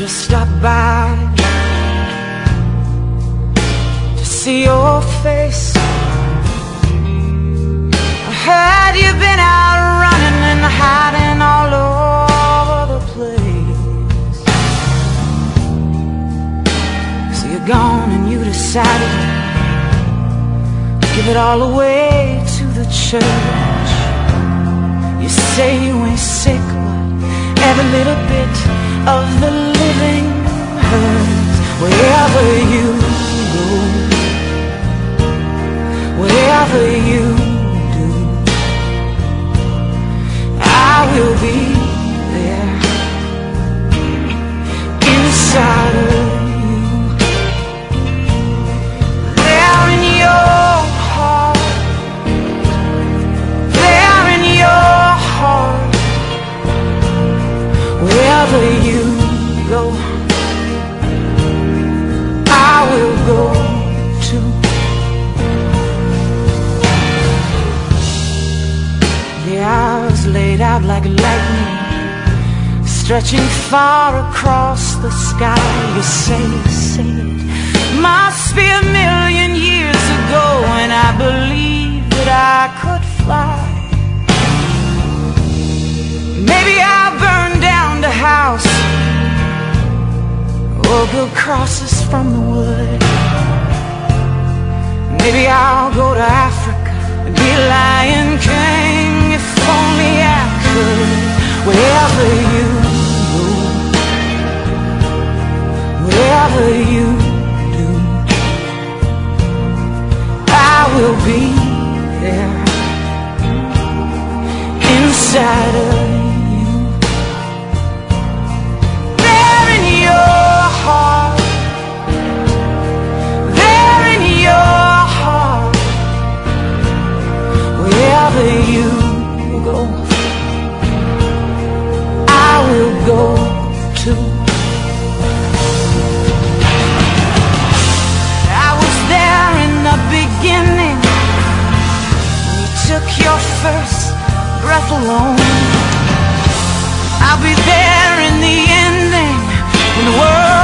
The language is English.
just stopped by to see your face. I heard you've been out running and hiding all over the place. So you're gone and you decided to give it all away to the church. You say you ain't sick, but every little bit of the living hurts. Wherever you go, wherever you do, I will be there inside of you, there in your heart, there in your heart. Wherever you go, I will go too. The hours laid out like lightning, stretching far across the sky. You say it must be a million years ago, and I believe that I could fly. Maybe I'll burn down the house or build crosses from the wood. Maybe I'll go to Africa and be Lion King, if only I could. Wherever you go, wherever you do, I will be there inside of you. Wherever you go, I will go too. I was there in the beginning, when you took your first breath alone. I'll be there in the ending, when the world